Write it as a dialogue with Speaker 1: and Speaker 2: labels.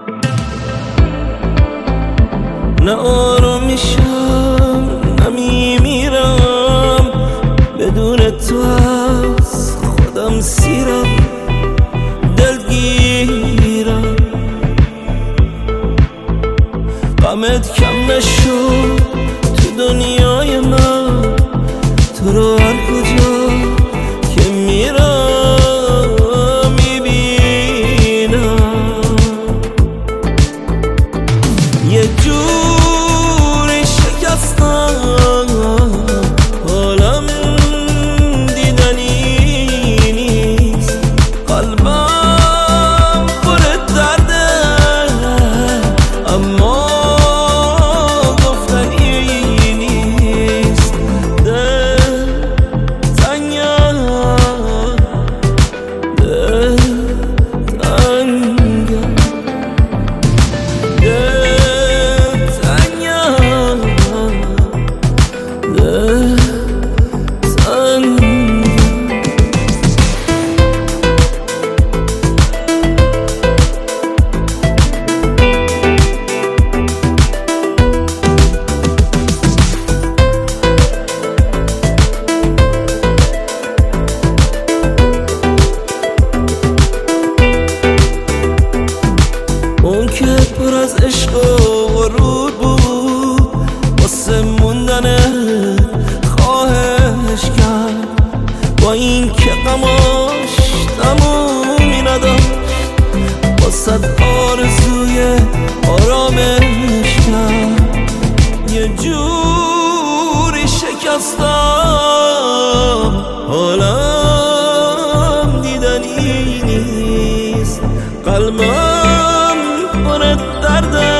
Speaker 1: نه آرومیشم نه میمیرم، بدون تو از خودم سیرم، دلگیرم. غمت کم نشد تو دنیای من، تو رو هر کجا که میرم میبینم. یه جوری شکستم حالم دیدنی نیست، قلبم پر درده اما که پر از عشق و غرور بود، واسه موندنت خواهش کرد، با این که غماش تمومی نداشت، واسه آرزوی آرامش کرد. یه جوری شکستم حالم دیدنی نیست، قلبم پر درده